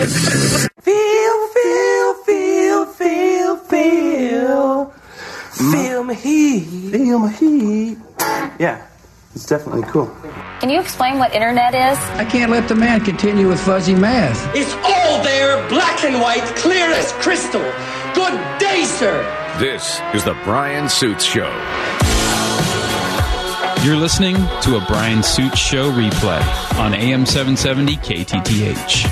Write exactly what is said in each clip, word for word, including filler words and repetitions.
Feel, feel, feel, feel, feel. Feel my heat. Feel my heat. Yeah, it's definitely cool. Can you explain what internet is? I can't let the man continue with fuzzy math. It's all there, black and white, clear as crystal. Good day, sir. This is the Brian Suits Show. You're listening to a Brian Suits Show replay on A M seven seventy K T T H.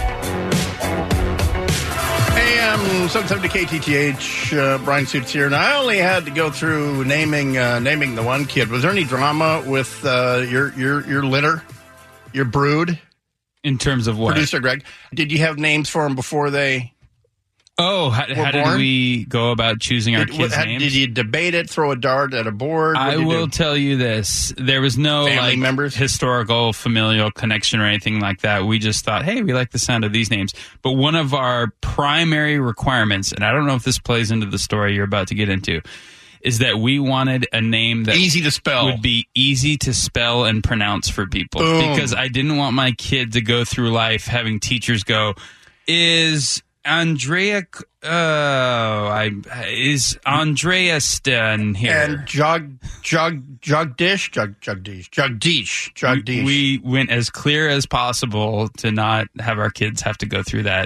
A M seven seventy K T T H, uh, Brian Suits here. And I only had to go through naming uh, naming the one kid. Was there any drama with uh, your, your, your litter, your brood? In terms of what? Producer Greg, did you have names for them before they... Oh, how, how did we go about choosing our did, kids' how, names? Did you debate it, throw a dart at a board? I will do? tell you this. There was no Family like, members? historical, familial connection or anything like that. We just thought, hey, we like the sound of these names. But one of our primary requirements, and I don't know if this plays into the story you're about to get into, is that we wanted a name that easy to spell would be easy to spell and pronounce for people. Boom. Because I didn't want my kid to go through life having teachers go, is... Andrea, oh, I is Andrea Stan here, and Jog, Jog, Jogdish, Jog, Jogdish, Jogdish, Jogdish. We, we went as clear as possible to not have our kids have to go through that.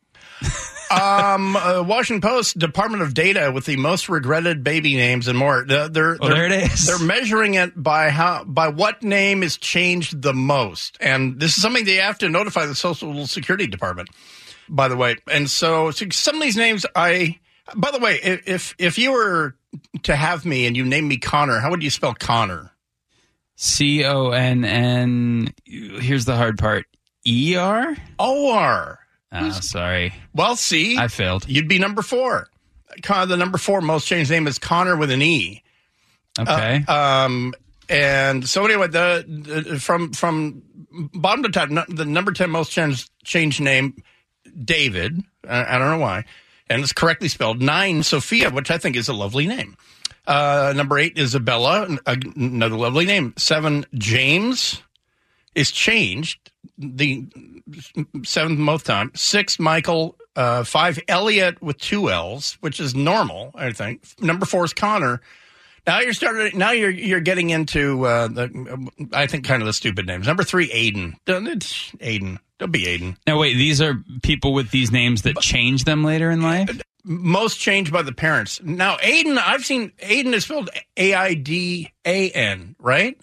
um, uh, Washington Post, Department of Data with the most regretted baby names and more. They're, they're, oh, there it is. They're measuring it by how by what name is changed the most, and this is something they have to notify the Social Security Department. By the way, and so, so some of these names, I. By the way, if if you were to have me and you named me Connor, how would you spell Connor? C O N N. Here's the hard part. E R? O R. Oh, sorry. Well, see, I failed. You'd be number four. Con- the number four most changed name is Connor with an E. Okay. Uh, um, and so anyway, the, the from from bottom to top, no, the number ten most changed changed name. David, I, I don't know why, and it's correctly spelled. Nine, Sophia, which I think is a lovely name. Uh, number eight, Isabella, another lovely name. Seven, James is changed, the seventh most time. Six, Michael. Uh, five, Elliot with two L's, which is normal, I think. Number four is Connor. Now you're starting. Now you're you're getting into uh, the, I think, kind of the stupid names. Number three, Aiden. It's Aiden. Don't be Aiden. Now wait, these are people with these names that change them later in life? Most changed by the parents. Now Aiden, I've seen Aiden is spelled A I D A N, right?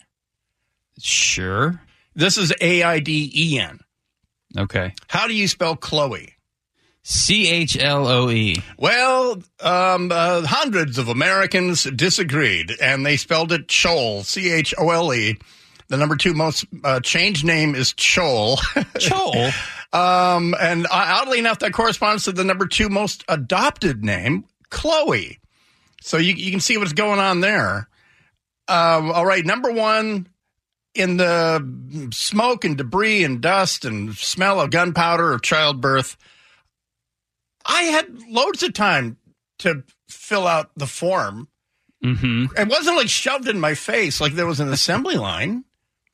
Sure. This is A I D E N. Okay. How do you spell Chloe? C H L O E. Well, um, uh, hundreds of Americans disagreed, and they spelled it Chol, C H O L E. The number two most uh, changed name is Chol. Chol? um, and uh, oddly enough, that corresponds to the number two most adopted name, Chloe. So you, you can see what's going on there. Um, all right, number one, in the smoke and debris and dust and smell of gunpowder of childbirth, I had loads of time to fill out the form. Mm-hmm. It wasn't like shoved in my face like there was an assembly line.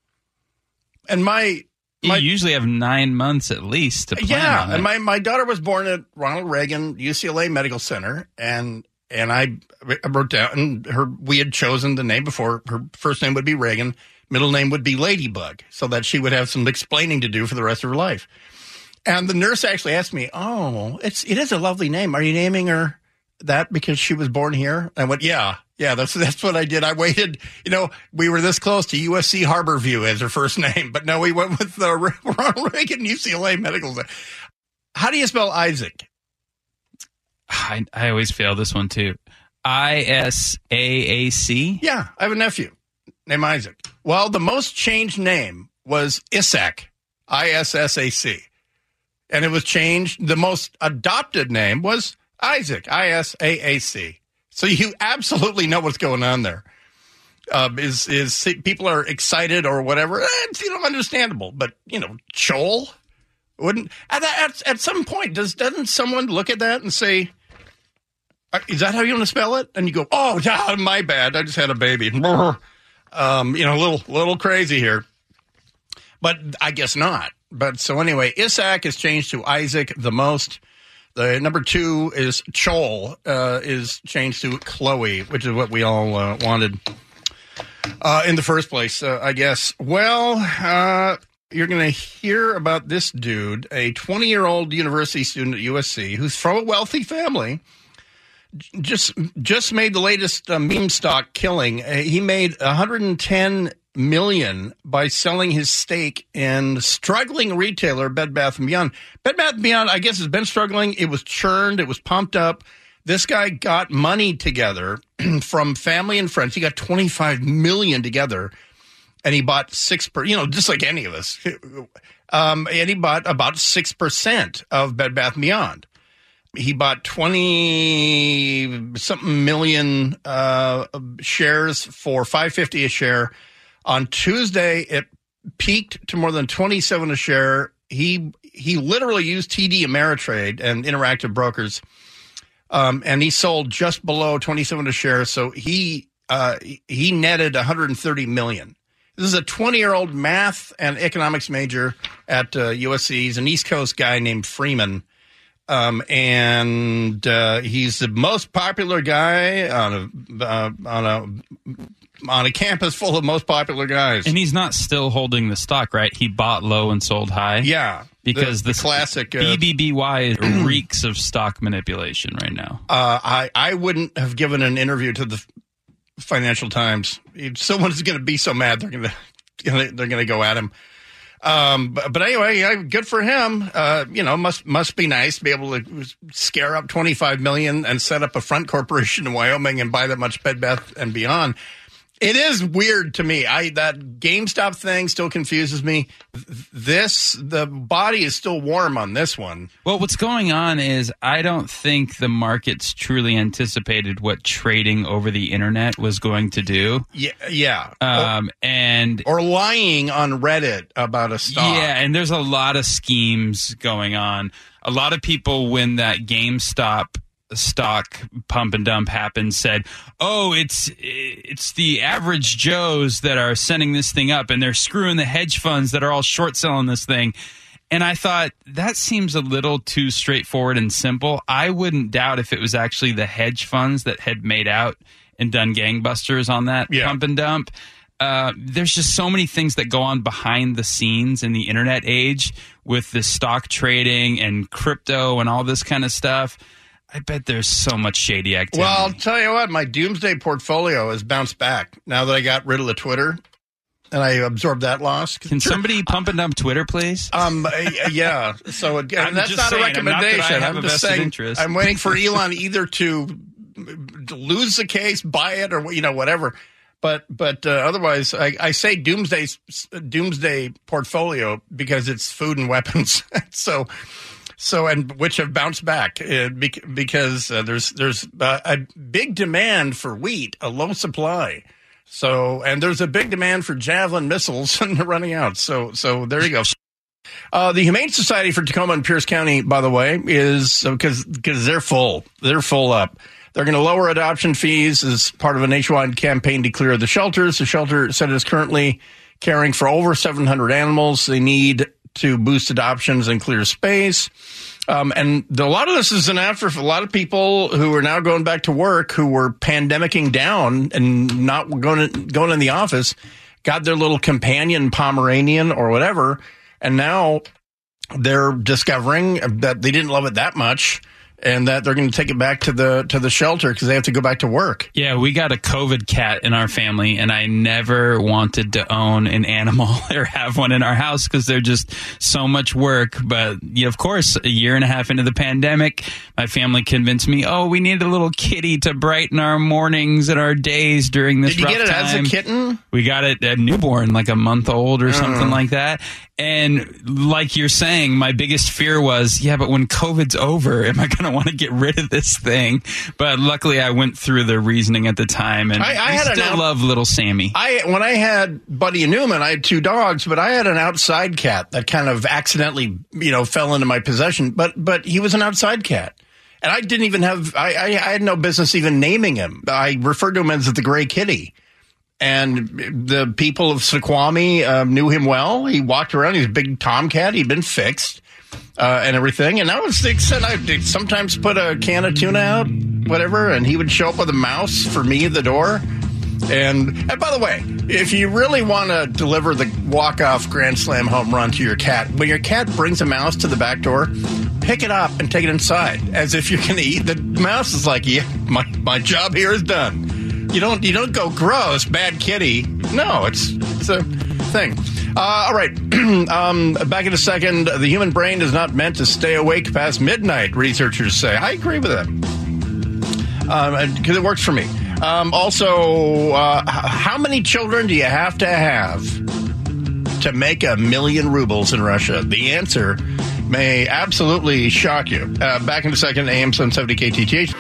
And my, my you usually have nine months at least to plan yeah, on it. and my, my daughter was born at Ronald Reagan U C L A Medical Center, and and I, I wrote down her. We had chosen the name before. Her first name would be Reagan, middle name would be Ladybug, so that she would have some explaining to do for the rest of her life. And the nurse actually asked me, "Oh, it's it is a lovely name. Are you naming her that because she was born here?" I went, "Yeah." Yeah, that's that's what I did. I waited. You know, we were this close to U S C Harborview as her first name, but no, we went with the Ronald Reagan U C L A Medical Center. How do you spell Isaac? I, I always fail this one too. I S A A C? Yeah, I have a nephew named Isaac. Well, the most changed name was Isaac, I S S A C. And it was changed. The most adopted name was Isaac, I S A A C. So you absolutely know what's going on there. Uh, is is people are excited or whatever? It's, you know, understandable. But you know, Chol wouldn't at, at at some point does doesn't someone look at that and say, "Is that how you want to spell it?" And you go, "Oh, yeah, my bad. I just had a baby." Um, you know, a little little crazy here, but I guess not. But so anyway, Isaac is changed to Isaac the most. The number two is Chol, uh, is changed to Chloe, which is what we all uh, wanted uh, in the first place, uh, I guess. Well, uh, you're going to hear about this dude, a twenty-year-old university student at U S C who's from a wealthy family. Just just made the latest uh, meme stock killing. Uh, he made one hundred ten million dollars by selling his stake in struggling retailer Bed Bath and Beyond. Bed Bath and Beyond, I guess, has been struggling. It was churned. It was pumped up. This guy got money together from family and friends. He got twenty-five million dollars together, and he bought six per. You know, just like any of us. Um, and he bought about six percent of Bed Bath and Beyond. He bought twenty something million uh, shares for five fifty a share. On Tuesday, it peaked to more than twenty-seven a share. He he literally used T D Ameritrade and Interactive Brokers, um, and he sold just below twenty-seven a share. So he uh, he netted one hundred thirty million. This is a twenty-year-old math and economics major at uh, U S C. He's an East Coast guy named Freeman. Um, and uh, he's the most popular guy on a uh, on a on a campus full of most popular guys. And he's not still holding the stock, right? He bought low and sold high. Yeah, because the, the, the classic uh, B B B Y reeks of stock manipulation right now. Uh, I I wouldn't have given an interview to the Financial Times. If someone's going to be so mad, they're going to they're going to go at him. Um, but, but anyway, yeah, good for him. Uh, you know, must must be nice to be able to scare up twenty-five million and set up a front corporation in Wyoming and buy that much Bed Bath and Beyond. It is weird to me. I that GameStop thing still confuses me. This the body is still warm on this one. Well, what's going on is I don't think the markets truly anticipated what trading over the internet was going to do. Yeah, yeah. Um, or, and or lying on Reddit about a stock. Yeah, and there's a lot of schemes going on. A lot of people, when that GameStop stock pump and dump happened, said, oh, it's it's the average Joes that are sending this thing up, and they're screwing the hedge funds that are all short selling this thing. And I thought, that seems a little too straightforward and simple. I wouldn't doubt if it was actually the hedge funds that had made out and done gangbusters on that yeah. pump and dump. Uh, there's just so many things that go on behind the scenes in the internet age with the stock trading and crypto and all this kind of stuff. I bet there's so much shady activity. Well, I'll tell you what, my doomsday portfolio has bounced back now that I got rid of the Twitter and I absorbed that loss. Can somebody pump and dump Twitter, please? Um, uh, yeah. So again, that's not saying, a recommendation. Not that I have I'm a just vested saying, interest. I'm waiting for Elon either to lose the case, buy it, or you know whatever. But but uh, otherwise, I, I say doomsday doomsday portfolio because it's food and weapons. so. So and which have bounced back uh, because uh, there's there's uh, a big demand for wheat, a low supply. So and there's a big demand for Javelin missiles, and they're running out. So so there you go. Uh, the Humane Society for Tacoma and Pierce County, by the way, is because because they're full. They're full up. They're going to lower adoption fees as part of a nationwide campaign to clear the shelters. The shelter said is currently caring for over seven hundred animals. They need to boost adoptions and clear space. Um, and the, a lot of this is an after for a lot of people who are now going back to work, who were pandemicking down and not going to, going in the office, got their little companion Pomeranian or whatever, and now they're discovering that they didn't love it that much and that they're going to take it back to the to the shelter because they have to go back to work. Yeah, we got a COVID cat in our family, and I never wanted to own an animal or have one in our house because they're just so much work. But, yeah, of course, a year and a half into the pandemic, my family convinced me, oh, we need a little kitty to brighten our mornings and our days during this rough time. Did you get it time. as a kitten? We got it a newborn, like a month old or something uh. like that. And like you're saying, my biggest fear was, yeah, but when COVID's over, am I going to want to get rid of this thing? But luckily, I went through the reasoning at the time, and I, I had still out- love little Sammy. I when I had Buddy and Newman, I had two dogs, but I had an outside cat that kind of accidentally, you know, fell into my possession. But but he was an outside cat. And I didn't even have, I, I, I had no business even naming him. I referred to him as the Gray Kitty. And the people of Snoqualmie uh, knew him well. He walked around. He's a big tomcat. He'd been fixed uh, and everything. And that was the extent. I'd sometimes put a can of tuna out, whatever, and he would show up with a mouse for me at the door. And, and by the way, if you really want to deliver the walk-off grand slam home run to your cat, when your cat brings a mouse to the back door, pick it up and take it inside as if you're going to eat. The mouse is like, yeah, my, my job here is done. You don't you don't go gross, bad kitty. No, it's it's a thing. Uh, all right, um, back in a second. The human brain is not meant to stay awake past midnight, researchers say. I agree with that because um, it works for me. Um, also, uh, how many children do you have to have to make a million rubles in Russia? The answer may absolutely shock you. Uh, back in a second, A M seven seventy K T T H.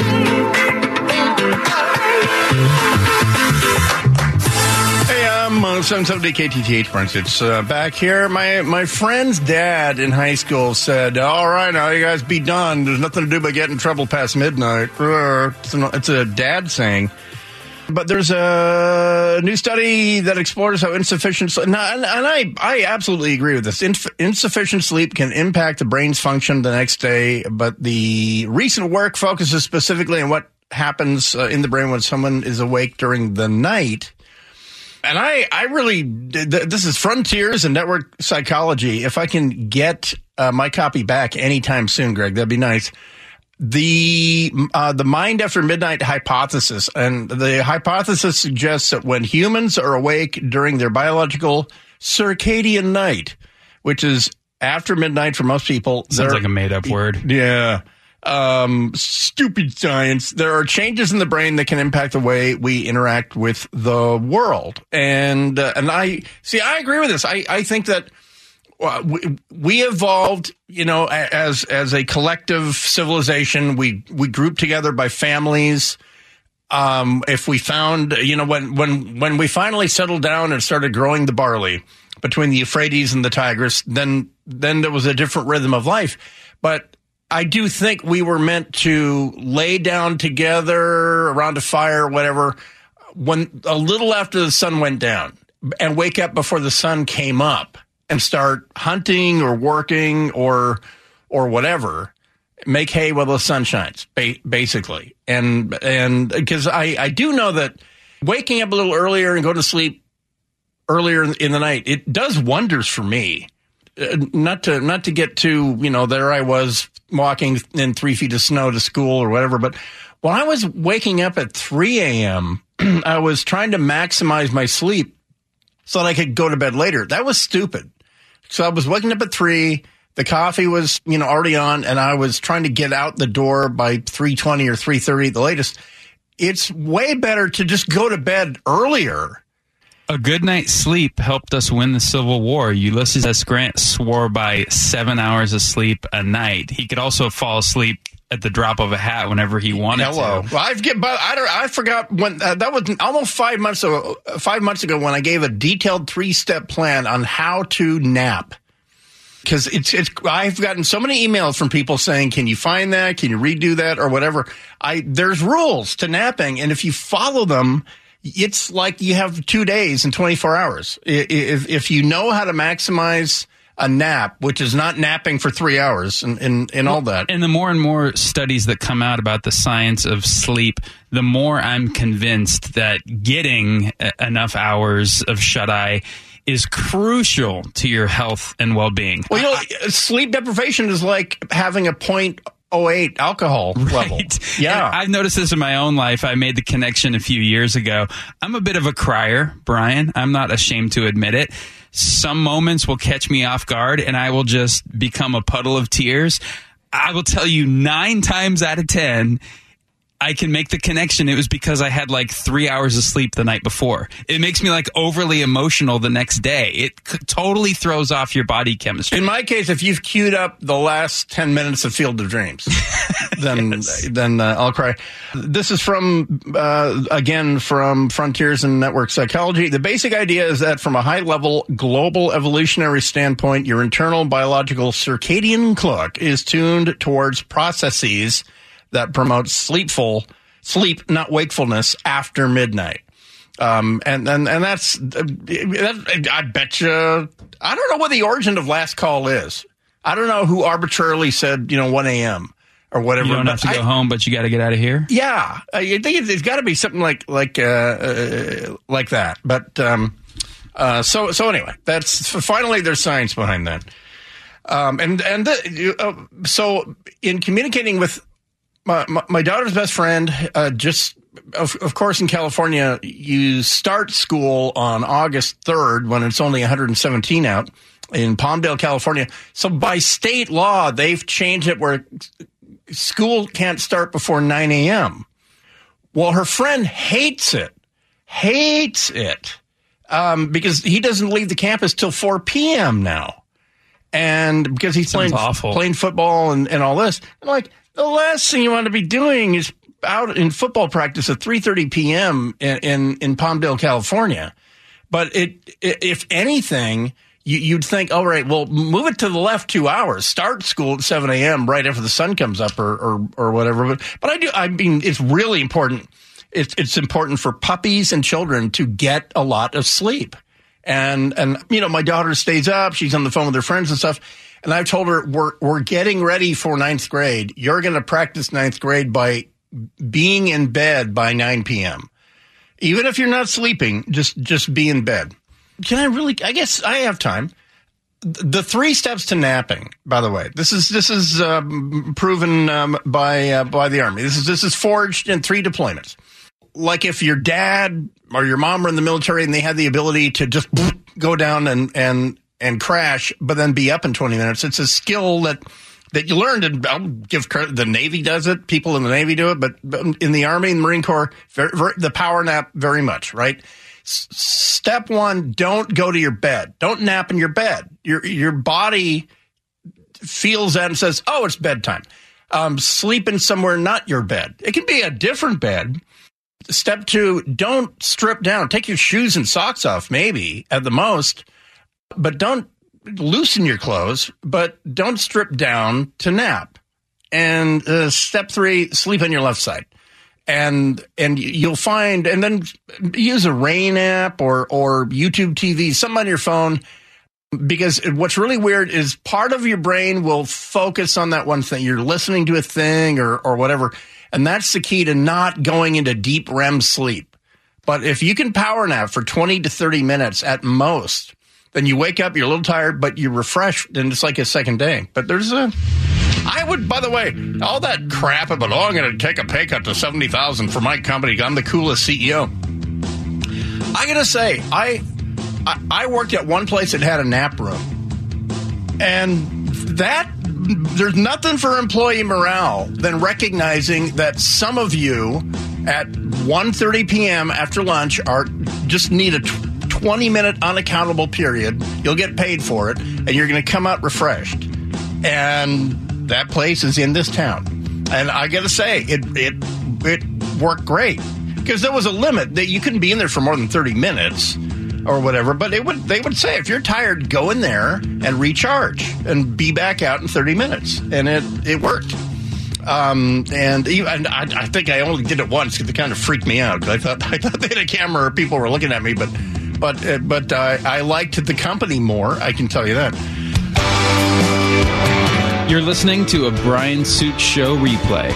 Hey, I'm uh, seven seventy K T T H, Brent. It's uh, back here. My my friend's dad in high school said, all right, now you guys be done. There's nothing to do but get in trouble past midnight. It's, an, it's a dad saying. But there's a new study that explores how insufficient sleep, and, and I, I absolutely agree with this. Inf- insufficient sleep can impact the brain's function the next day, but the recent work focuses specifically on what happens uh, in the brain when someone is awake during the night. And I, I really, this is Frontiers in Network Psychology. If I can get uh, my copy back anytime soon, Greg, that'd be nice. The uh, the mind after midnight hypothesis, and the hypothesis suggests that when humans are awake during their biological circadian night, which is after midnight for most people. Sounds like a made-up word. Yeah. Um, stupid science. There are changes in the brain that can impact the way we interact with the world. And uh, and I see, I agree with this. I, I think that uh, we, we evolved, you know, as as a collective civilization. We we grouped together by families. Um, if we found, you know, when when when we finally settled down and started growing the barley between the Euphrates and the Tigris, then then there was a different rhythm of life. But I do think we were meant to lay down together around a fire or whatever when a little after the sun went down and wake up before the sun came up and start hunting or working or or whatever. Make hay while the sun shines, ba- basically. And and because I, I do know that waking up a little earlier and go to sleep earlier in the night, it does wonders for me. Uh, not to not to get too, you know, there I was walking in three feet of snow to school or whatever. But when I was waking up at three a.m., I was trying to maximize my sleep so that I could go to bed later. That was stupid. So I was waking up at three. The coffee was, you know, already on, and I was trying to get out the door by three twenty or three thirty at the latest. It's way better to just go to bed earlier. A good night's sleep helped us win the Civil War. Ulysses S. Grant swore by seven hours of sleep a night. He could also fall asleep at the drop of a hat whenever he wanted Hello. to. Well, I've get, but I don't. I forgot when uh, that was almost five months ago. Five months ago, when I gave a detailed three-step plan on how to nap. Because it's it's I've gotten so many emails from people saying, "Can you find that? Can you redo that, or whatever?" I there's rules to napping, and if you follow them, it's like you have two days and twenty-four hours. If if you know how to maximize a nap, which is not napping for three hours and, and, and all that. And the more and more studies that come out about the science of sleep, the more I'm convinced that getting enough hours of shut-eye is crucial to your health and well-being. Well, you know, sleep deprivation is like having a point oh eight alcohol level. Right. Yeah. And I've noticed this in my own life. I made the connection a few years ago. I'm a bit of a crier, Brian. I'm not ashamed to admit it. Some moments will catch me off guard and I will just become a puddle of tears. I will tell you nine times out of ten, I can make the connection. It was because I had like three hours of sleep the night before. It makes me like overly emotional the next day. It c- totally throws off your body chemistry. In my case, if you've queued up the last ten minutes of Field of Dreams, then yes. then uh, I'll cry. This is from, uh, again, from Frontiers in Network Psychology. The basic idea is that from a high-level global evolutionary standpoint, your internal biological circadian clock is tuned towards processes that promotes sleepful sleep, not wakefulness, after midnight. Um, and, and, and that's, that, I bet you, I don't know what the origin of last call is. I don't know who arbitrarily said, you know, one a.m. or whatever. You don't have to go I, home, but you got to get out of here. Yeah. I think it's got to be something like, like, uh, uh, like that. But, um, uh, so, so anyway, that's finally there's science behind that. Um, and, and, the, uh, so in communicating with my, my, my daughter's best friend, uh, just, Of, of course, in California, you start school on August third when it's only one hundred seventeen out in Palmdale, California. So by state law, they've changed it where school can't start before nine a.m. Well, her friend hates it, hates it, um, because he doesn't leave the campus till four p.m. now. And because he's playing, playing football and, and all this. And like, the last thing you want to be doing is out in football practice at three thirty p.m. in, in, in Palmdale, California. But it, it if anything, you, you'd think, all right, well, move it to the left two hours. Start school at seven a.m. right after the sun comes up or, or, or whatever. But, but I do, I mean, it's really important. It's, it's important for puppies and children to get a lot of sleep. And, and, you know, my daughter stays up. She's on the phone with her friends and stuff. And I've told her, we're, we're getting ready for ninth grade. You're going to practice ninth grade by being in bed by nine p.m. Even if you're not sleeping, just just be in bed. Can I really? I guess I have time. The three steps to napping, by the way, this is this is um, proven um, by uh, by the Army. This is this is forged in three deployments. Like if your dad or your mom were in the military and they had the ability to just go down and and and crash, but then be up in twenty minutes. It's a skill that. That you learned, and I'll give credit, the Navy does it, people in the Navy do it, but in the Army and Marine Corps, very, very, the power nap very much, right? S- step one, don't go to your bed. Don't nap in your bed. Your your body feels that and says, oh, it's bedtime. Um, sleep in somewhere not your bed. It can be a different bed. Step two, don't strip down. Take your shoes and socks off, maybe, at the most, but don't loosen your clothes, but don't strip down to nap. And uh, step three, sleep on your left side. And and you'll find, and then use a Rain app or, or YouTube T V, something on your phone, because what's really weird is part of your brain will focus on that one thing. You're listening to a thing or, or whatever, and that's the key to not going into deep R E M sleep. But if you can power nap for twenty to thirty minutes at most, then you wake up, you're a little tired, but you're refreshed, and it's like a second day. But there's a, I would, by the way, all that crap about, oh, I'm going to take a pay cut to seventy thousand dollars for my company. I'm the coolest C E O. I got to say, I, I I worked at one place that had a nap room. And that, there's nothing for employee morale than recognizing that some of you at one thirty p.m. after lunch are just need a twenty-minute unaccountable period. You'll get paid for it, and you're going to come out refreshed. And that place is in this town. And I got to say, it it it worked great because there was a limit that you couldn't be in there for more than thirty minutes or whatever. But it would they would say, if you're tired, go in there and recharge and be back out in thirty minutes. And it it worked. Um, and even, I, I think I only did it once because it kind of freaked me out because I thought I thought they had a camera or people were looking at me, but. But uh, but uh, I liked the company more, I can tell you that. You're listening to a Brian Suit Show replay.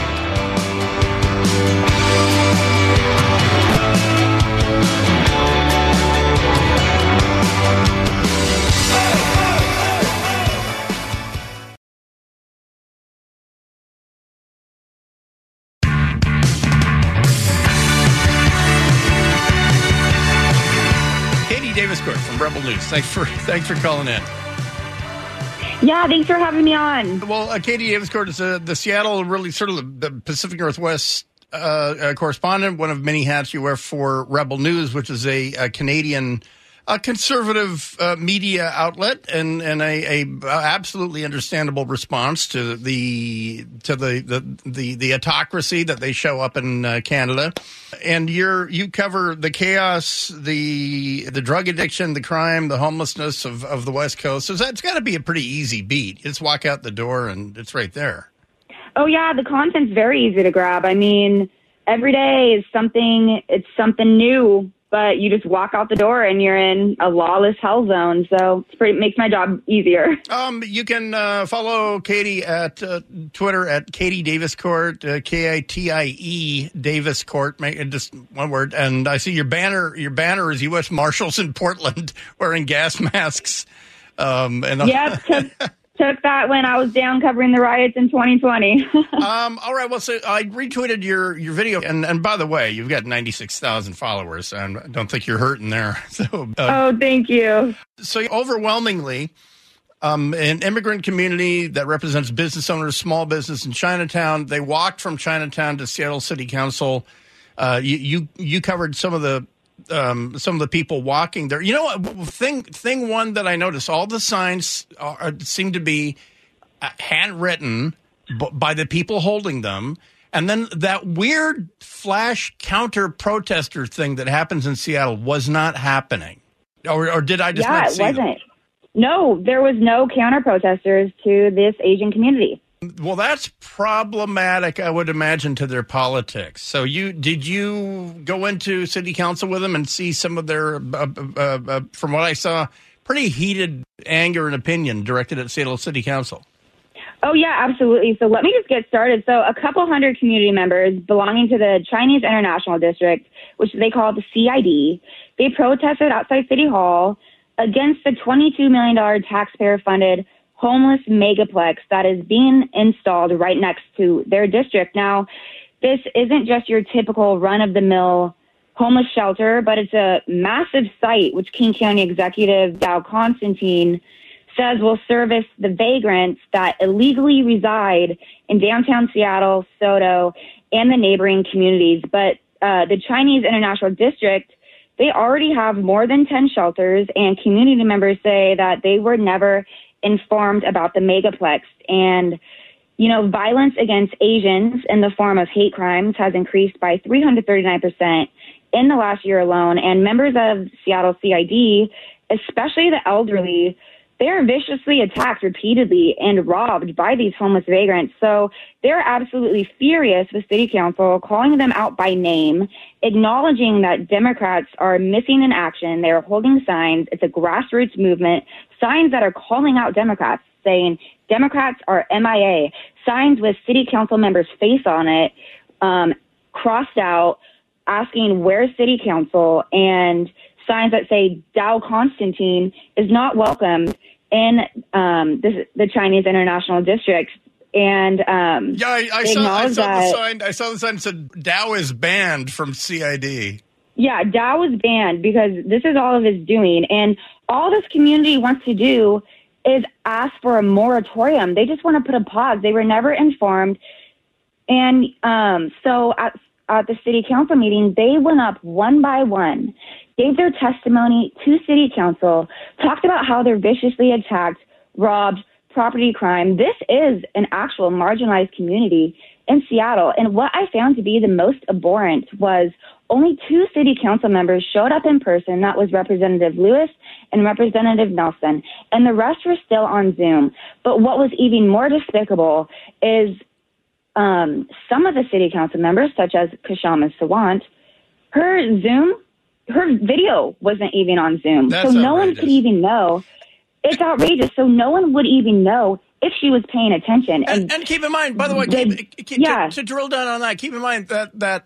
From Rebel News. Thanks for thanks for calling in. Yeah, thanks for having me on. Well, uh, Katie Daviscourt is uh, the Seattle, really sort of the, the Pacific Northwest uh, uh, correspondent, one of many hats you wear for Rebel News, which is a, a Canadian a conservative uh, media outlet, and and a, a absolutely understandable response to the to the the the, the autocracy that they show up in uh, Canada. And you're you cover the chaos, the the drug addiction, the crime, the homelessness of, of the West Coast. So that's got to be a pretty easy beat. You just walk out the door and it's right there. Oh yeah, the content's very easy to grab. I mean, every day is something, it's something new, but you just walk out the door and you're in a lawless hell zone. So it's pretty, it makes my job easier. Um, you can uh, follow Katie at uh, Twitter at Katie Davis Court, uh, K I T I E Davis Court, make it just one word. And I see your banner. Your banner is U S Marshals in Portland wearing gas masks. Um, and yep, took, took that when I was down covering the riots in twenty twenty. um, all right. Well, so I retweeted your, your video. And, and by the way, you've got ninety-six thousand followers. And I don't think you're hurting there. So, uh, oh, thank you. So overwhelmingly, um, an immigrant community that represents business owners, small business in Chinatown, they walked from Chinatown to Seattle City Council. Uh, you, you, you covered some of the Um, some of the people walking there. You know what? Thing, thing one that I noticed, all the signs are, seem to be handwritten b- by the people holding them. And then that weird flash counter protester thing that happens in Seattle was not happening. Or, or did I just yeah, not see it wasn't. them? No, there was no counter protesters to this Asian community. Well, that's problematic, I would imagine, to their politics. So, you did you go into city council with them and see some of their, uh, uh, uh, from what I saw, pretty heated anger and opinion directed at Seattle City Council? Oh, yeah, absolutely. So let me just get started. So a couple hundred community members belonging to the Chinese International District, which they call the C I D, they protested outside City Hall against the twenty-two million dollars taxpayer-funded homeless megaplex that is being installed right next to their district. Now, this isn't just your typical run-of-the-mill homeless shelter, but it's a massive site, which King County Executive Dow Constantine says will service the vagrants that illegally reside in downtown Seattle, SoDo, and the neighboring communities. But uh, the Chinese International District, they already have more than ten shelters, and community members say that they were never informed about the megaplex. And, you know, violence against Asians in the form of hate crimes has increased by three hundred thirty-nine percent in the last year alone. And members of Seattle C I D, especially the elderly, they're viciously attacked repeatedly and robbed by these homeless vagrants. So they're absolutely furious with City Council, calling them out by name, acknowledging that Democrats are missing in action. They're holding signs. It's a grassroots movement, signs that are calling out Democrats, saying Democrats are M I A, signs with City Council members' face on it, um, crossed out, asking where's City Council, and signs that say Dow Constantine is not welcomed in um, the, the Chinese International District. And um, yeah, I, I saw, I saw that, the sign. I saw the sign that said Dow is banned from C I D. Yeah, Dow was banned because this is all of his doing, and all this community wants to do is ask for a moratorium. They just want to put a pause. They were never informed, and um, so at at the city council meeting, they went up one by one, gave their testimony to city council, talked about how they're viciously attacked, robbed, property crime. This is an actual marginalized community in Seattle. And what I found to be the most abhorrent was only two city council members showed up in person. That was Representative Lewis and Representative Nelson. And the rest were still on Zoom. But what was even more despicable is um, some of the city council members, such as Kshama Sawant, her Zoom, her video wasn't even on Zoom. That's so no outrageous. one could even know. It's outrageous. So no one would even know if she was paying attention. And, And, and keep in mind, by the way, they- keep, keep, yeah. to, to drill down on that, keep in mind that that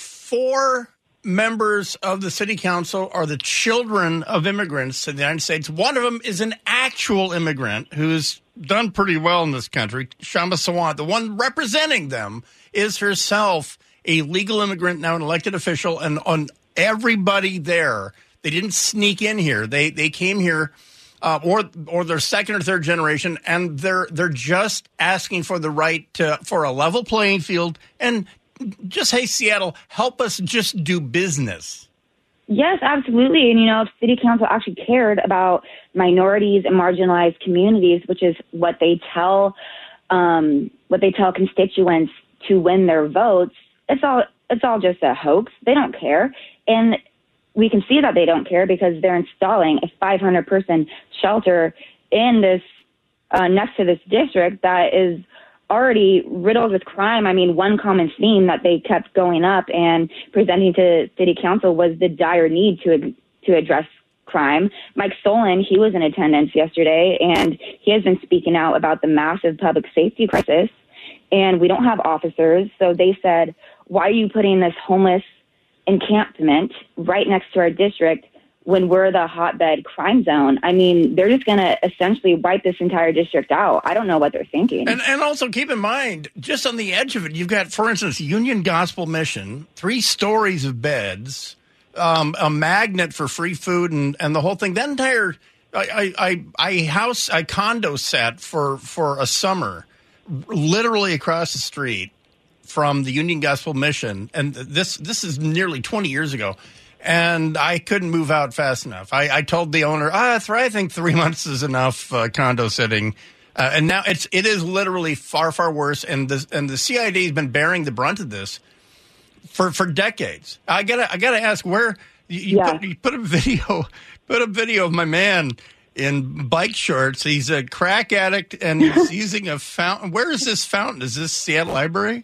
four members of the city council are the children of immigrants in the United States. One of them is an actual immigrant who's done pretty well in this country, Kshama Sawant. The one representing them is herself a legal immigrant, now an elected official, and on everybody there, they didn't sneak in here. They they came here. Uh, or or they're second or third generation, and they're they're just asking for the right to for a level playing field, and just, hey, Seattle, help us just do business. Yes, absolutely. And, you know, if city council actually cared about minorities and marginalized communities, which is what they tell um, what they tell constituents to win their votes, it's all it's all just a hoax. They don't care. And we can see that they don't care because they're installing a five hundred person shelter in this, uh, next to this district that is already riddled with crime. I mean, one common theme that they kept going up and presenting to city council was the dire need to to address crime. Mike Solon, he was in attendance yesterday, and he has been speaking out about the massive public safety crisis, and we don't have officers. So they said, why are you putting this homeless encampment right next to our district when we're the hotbed crime zone? I mean, they're just going to essentially wipe this entire district out. I don't know what they're thinking. And, and also keep in mind, just on the edge of it, you've got, for instance, Union Gospel Mission, three stories of beds, um, a magnet for free food, and, and the whole thing. That entire, I, I, I house, I condo set for, for a summer, literally across the street from the Union Gospel Mission. And this, this is nearly twenty years ago. And I couldn't move out fast enough. I, I told the owner, ah, th- I think three months is enough uh, condo sitting. Uh, and now it's it is literally far, far worse. And the and the C I D has been bearing the brunt of this for, for decades. I gotta I gotta ask, where you, you, Yeah. put, you put a video put a video of my man in bike shorts. He's a crack addict and he's using a fountain. Where is this fountain? Is this Seattle Library?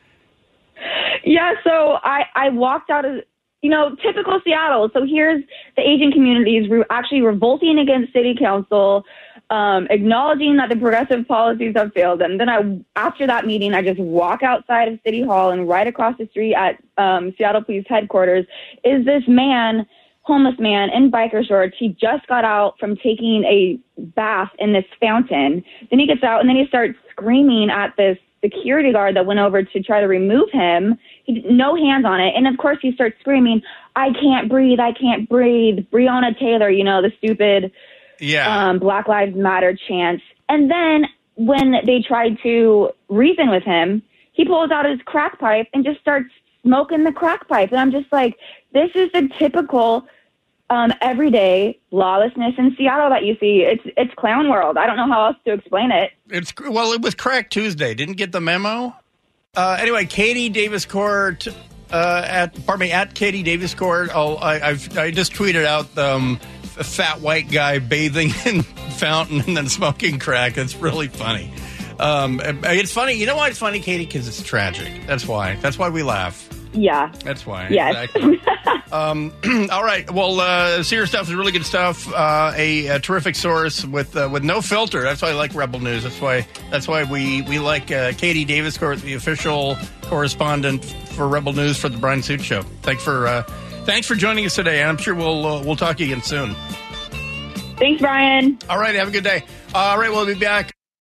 Yeah, so I, I walked out of, you know, typical Seattle. So here's the Asian communities re- actually revolting against city council, um, acknowledging that the progressive policies have failed. And then I, after that meeting, I just walk outside of City Hall, and right across the street at um, Seattle Police Headquarters is this man, homeless man in biker shorts. He just got out from taking a bath in this fountain. Then he gets out, and then he starts screaming at this security guard that went over to try to remove him. He no hands on it. And of course he starts screaming, I can't breathe, I can't breathe. Breonna Taylor, you know, the stupid Yeah. um, Black Lives Matter chants. And then when they tried to reason with him, he pulls out his crack pipe and just starts smoking the crack pipe. And I'm just like, this is the typical um, everyday lawlessness in Seattle that you see. It's it's clown world. I don't know how else to explain it. It's well, it was Crack Tuesday. Didn't get the memo. Uh, anyway, Katie Davis Court uh, at pardon me at Katie Davis Court. Oh, I, I've I just tweeted out um, a fat white guy bathing in fountain and then smoking crack. It's really funny. Um, it's funny. You know why it's funny, Katie? Because it's tragic. That's why. That's why we laugh. Yeah. That's why. Yes. Exactly. um, all right. Well, uh, Sears stuff is really good stuff. Uh, a, a terrific source with uh, with no filter. That's why I like Rebel News. That's why that's why we we like uh, Katie Davis, the official correspondent for Rebel News for the Brian Suit Show. Thanks for uh, thanks for joining us today. I'm sure we'll uh, we'll talk again soon. Thanks, Brian. All right. Have a good day. All right. We'll be back.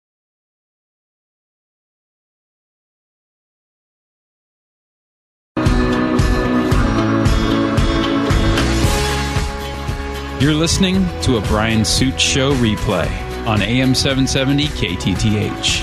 You're listening to a Brian Suit Show replay on A M seven seventy K T T H.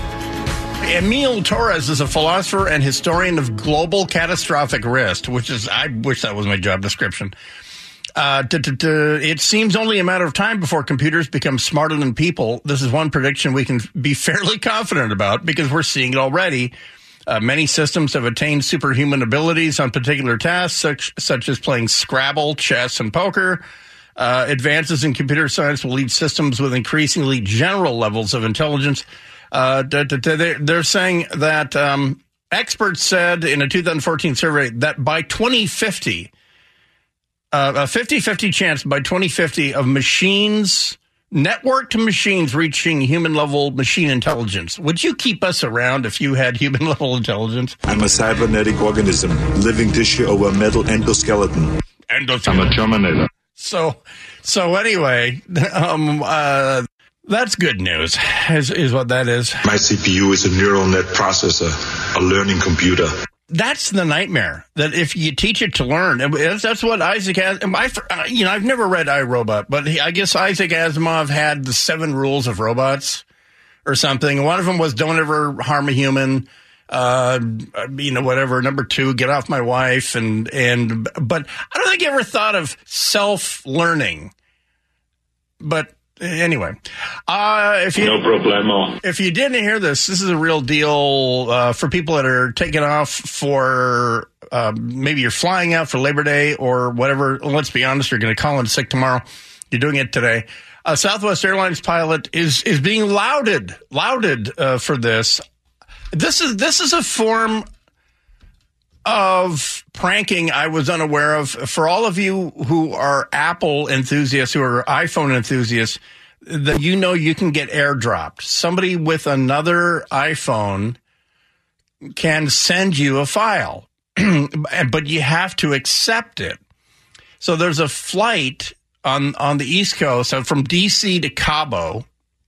Emil Torres is a philosopher and historian of global catastrophic risk, which is, I wish that was my job description. Uh, to, to, to, it seems only a matter of time before computers become smarter than people. This is one prediction we can be fairly confident about because we're seeing it already. Uh, many systems have attained superhuman abilities on particular tasks, such, such as playing Scrabble, chess, and poker. Uh, advances in computer science will lead systems with increasingly general levels of intelligence. Uh, d- d- d- they're, they're saying that um, experts said in a two thousand fourteen survey that by twenty fifty, uh, a fifty-fifty chance by twenty fifty of machines, networked machines reaching human-level machine intelligence. Would you keep us around if you had human-level intelligence? I'm a cybernetic organism, living tissue over a metal endoskeleton. Endoskeleton. I'm a Terminator. So, so anyway, um, uh, that's good news, is, is what that is. My C P U is a neural net processor, a learning computer. That's the nightmare, that if you teach it to learn, that's, that's what Isaac has. I, you know, I've never read iRobot, but he, I guess Isaac Asimov had the seven rules of robots or something. One of them was don't ever harm a human. Uh, you know, whatever. Number two, get off my wife. And, and, but I don't think I ever thought of self-learning. But anyway, uh, if you, No problemo. if you didn't hear this, this is a real deal, uh, for people that are taking off for, uh, maybe you're flying out for Labor Day or whatever. Let's be honest, you're going to call in sick tomorrow. You're doing it today. A Southwest Airlines pilot is, is being lauded, lauded, uh, for this. This is this is a form of pranking I was unaware of. For all of you who are Apple enthusiasts, who are iPhone enthusiasts, that you know you can get airdropped. Somebody with another iPhone can send you a file, but you have to accept it. So there's a flight on, on the East Coast, so from D C to Cabo,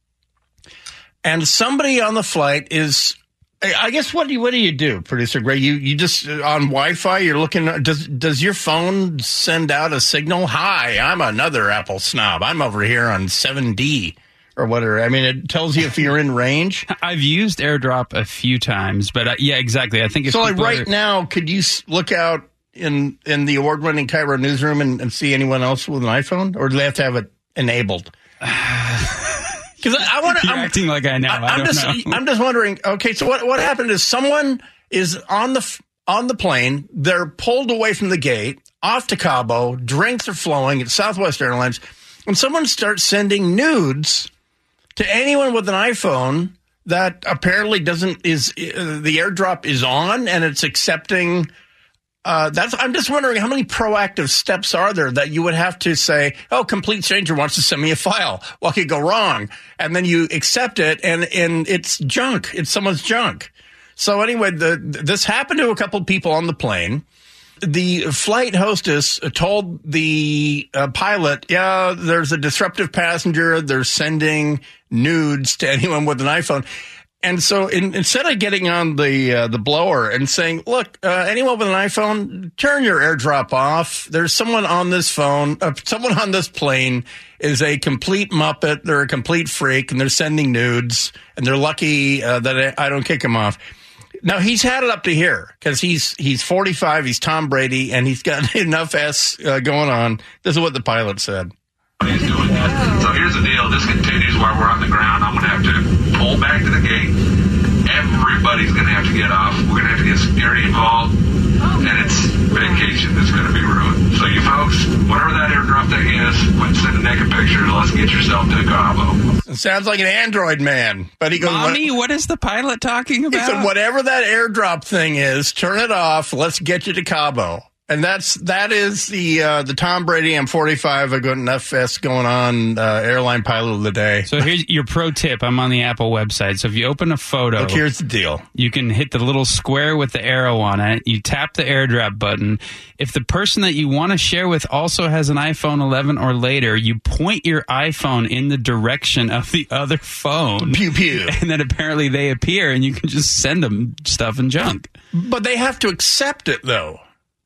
and somebody on the flight is, I guess, what do you, what do you do, Producer Greg? You you just, on Wi-Fi, you're looking, does does your phone send out a signal? Hi, I'm another Apple snob. I'm over here on seven D or whatever. I mean, it tells you if you're in range. I've used AirDrop a few times, but uh, yeah, exactly. I think if so. Like people right are- now, could you s- look out in in the award-winning Cairo newsroom and, and see anyone else with an iPhone, or do they have to have it enabled? Because I, I want to. You're I'm acting like I know. I, I'm don't just. know. I'm just wondering. Okay, so what what happened is someone is on the f- on the plane. They're pulled away from the gate, off to Cabo. Drinks are flowing at Southwest Airlines, and someone starts sending nudes to anyone with an iPhone that apparently doesn't is uh, the AirDrop is on and it's accepting. Uh, that's. I'm just wondering how many proactive steps are there that you would have to say, "Oh, complete stranger wants to send me a file. What could go wrong?" And then you accept it, and and it's junk. It's someone's junk. So anyway, the this happened to a couple of people on the plane. The flight hostess told the uh, pilot, "Yeah, there's a disruptive passenger. They're sending nudes to anyone with an iPhone." And so in, instead of getting on the uh, the blower and saying, look, uh, anyone with an iPhone, turn your AirDrop off. There's someone on this phone, uh, someone on this plane is a complete muppet. They're a complete freak, and they're sending nudes, and they're lucky uh, that I, I don't kick them off. Now, he's had it up to here because he's he's forty-five, he's Tom Brady, and he's got enough S uh, going on. This is what the pilot said. He's doing that. So here's the deal. This continues while we're on the ground. I'm going to have to pull back to the gate. Everybody's going to have to get off. We're going to have to get security involved. And it's vacation that's going to be ruined. So you folks, whatever that AirDrop thing is, let's send a naked picture. Let's get yourself to Cabo. It sounds like an Android man. But he goes, Mommy, what is the pilot talking about? He said, whatever that AirDrop thing is, turn it off. Let's get you to Cabo. And that's that is the uh, the Tom Brady. I'm forty-five. I got enough fest going on. Uh, airline pilot of the day. So here's your pro tip. I'm on the Apple website. So if you open a photo, look, here's the deal. You can hit the little square with the arrow on it. You tap the AirDrop button. If the person that you want to share with also has an iPhone eleven or later, you point your iPhone in the direction of the other phone. Pew pew. And then apparently they appear, and you can just send them stuff and junk. But they have to accept it, though.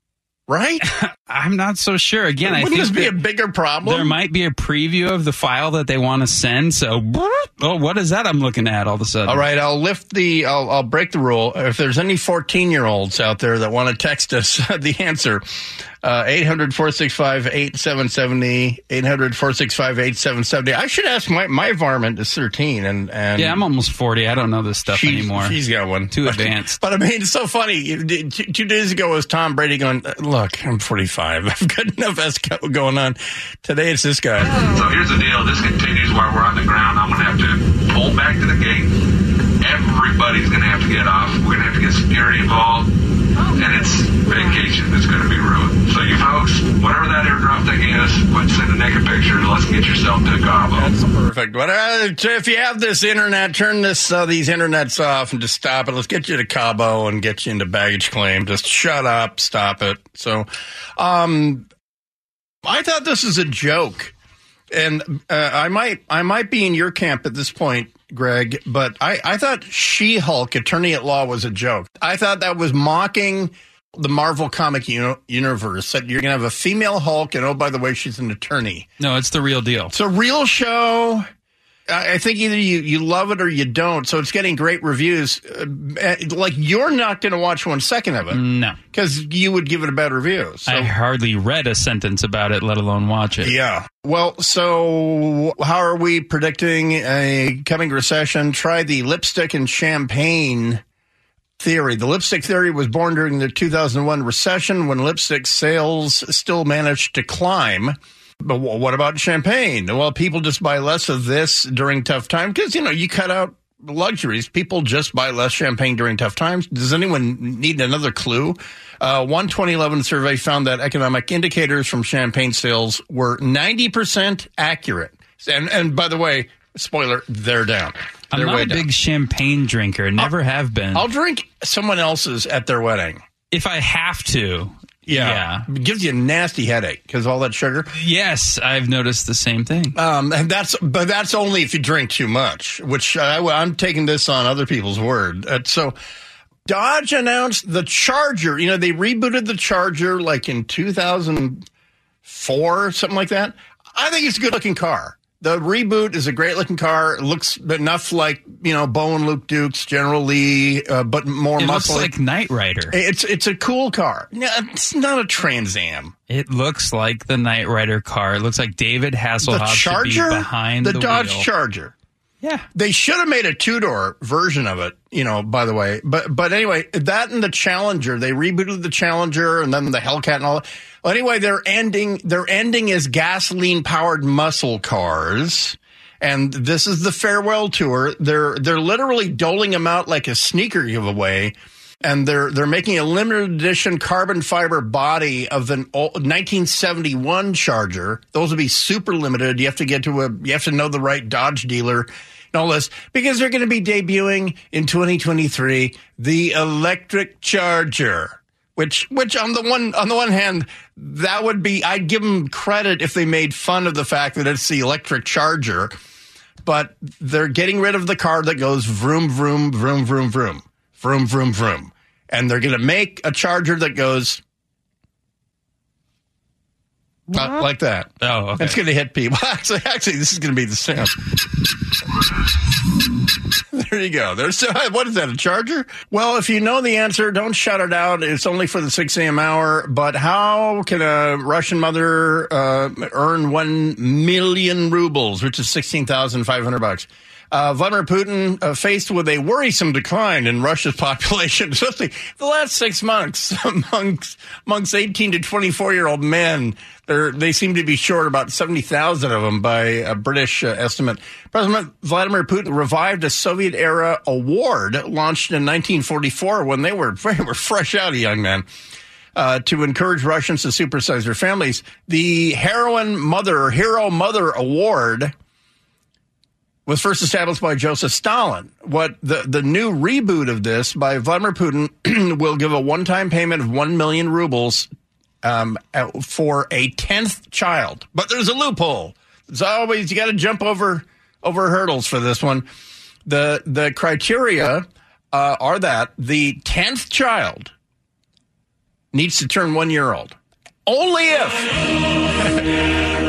Right? I'm not so sure. Again, Wouldn't I think this be a bigger problem? There might be a preview of the file that they want to send. So, oh, what is that I'm looking at all of a sudden? All right, I'll lift the, I'll, I'll break the rule. If there's any fourteen-year-olds out there that want to text us the answer, uh, eight hundred, four six five, eight seven seven zero, eight hundred, four six five, eight seven seven zero. I should ask, my, my varmint is thirteen. and, and Yeah, I'm almost forty. I don't know this stuff she's, anymore. She's got one. Too but, advanced. But, I mean, it's so funny. Two, two days ago was Tom Brady going, look, I'm forty-five. I've got enough S going on. Today it's this guy. So here's the deal. This continues while we're on the ground. I'm going to have to pull back to the gate. Everybody's going to have to get off. We're going to have to get security involved. And it's vacation that's going to be ruined. So you folks, whatever that AirDrop thing is, let's send a naked picture. Let's get yourself to Cabo. That's perfect. But, uh, if you have this internet, turn this uh, these internets off and just stop it. Let's get you to Cabo and get you into baggage claim. Just shut up, stop it. So, um, I thought this was a joke, and uh, I might I might be in your camp at this point, Greg, but I, I thought She-Hulk, Attorney at Law, was a joke. I thought that was mocking the Marvel comic uni- universe, that you're going to have a female Hulk, and oh, by the way, she's an attorney. No, it's the real deal. It's a real show. I think either you, you love it or you don't, so it's getting great reviews. Uh, like, you're not going to watch one second of it. No. Because you would give it a bad review. So. I hardly read a sentence about it, let alone watch it. Yeah. Well, so how are we predicting a coming recession? Try the lipstick and champagne theory. The lipstick theory was born during the two thousand one recession when lipstick sales still managed to climb. But what about champagne? Well, people just buy less of this during tough time because, you know, you cut out luxuries. People just buy less champagne during tough times. Does anyone need another clue? Uh, one twenty eleven survey found that economic indicators from champagne sales were ninety percent accurate. And, and by the way, spoiler, they're down. I'm they're not way a down. big champagne drinker. Never I'll, have been. I'll drink someone else's at their wedding. If I have to. Yeah. yeah. It gives you a nasty headache because all that sugar. Yes, I've noticed the same thing. Um, and that's, but that's only if you drink too much, which I, I'm taking this on other people's word. Uh, so Dodge announced the Charger. You know, they rebooted the Charger like in two thousand four, something like that. I think it's a good looking car. The reboot is a great looking car. It looks enough like, you know, Bo and Luke Dukes, General Lee, uh, but more it muscle. It looks like Knight Rider. It's it's a cool car. No, it's not a Trans Am. It looks like the Knight Rider car. It looks like David Hasselhoff the Charger, should be behind the, the Dodge wheel. Charger. Yeah, they should have made a two-door version of it, you know, by the way. But but anyway, that and the Challenger, they rebooted the Challenger and then the Hellcat and all that. Well, anyway, they're ending they're ending as gasoline-powered muscle cars. And this is the farewell tour. They're they're literally doling them out like a sneaker giveaway. And they're they're making a limited edition carbon fiber body of the nineteen seventy-one Charger. Those will be super limited. You have to get to a you have to know the right Dodge dealer and all this because they're going to be debuting in twenty twenty-three the electric Charger. Which which on the one on the one hand that would be I'd give them credit if they made fun of the fact that it's the electric Charger, but they're getting rid of the car that goes vroom vroom vroom vroom vroom. Vroom, vroom, vroom. And they're going to make a Charger that goes uh, like that. Oh, okay. It's going to hit people. Actually, actually, this is going to be the sound. There you go. There's what is that, a Charger? Well, if you know the answer, don't shout it out. It's only for the six a.m. hour. But how can a Russian mother uh, earn one million rubles, which is sixteen thousand five hundred bucks? Uh, Vladimir Putin, uh, faced with a worrisome decline in Russia's population, especially the last six months amongst, amongst eighteen to twenty-four-year-old men. They're, they seem to be short about seventy thousand of them by a British uh, estimate. President Vladimir Putin revived a Soviet-era award launched in nineteen forty-four when they were, they were fresh out, a young man. Uh, to encourage Russians to supersize their families. The Heroine Mother, Hero Mother Award was first established by Joseph Stalin. What the, the new reboot of this by Vladimir Putin will give a one-time payment of one million rubles um, for a tenth child. But there's a loophole. There's always, you got to jump over over hurdles for this one. The, the criteria uh, are that the tenth child needs to turn one year old. Only if...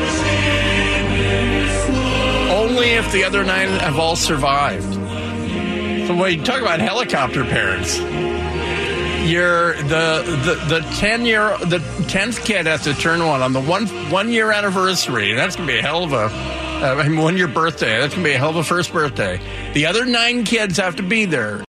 Only if the other nine have all survived. So when you talk about helicopter parents, you're the the the ten year the tenth kid has to turn one on the one one year anniversary. That's gonna be a hell of a uh, one year birthday. That's gonna be a hell of a first birthday. The other nine kids have to be there.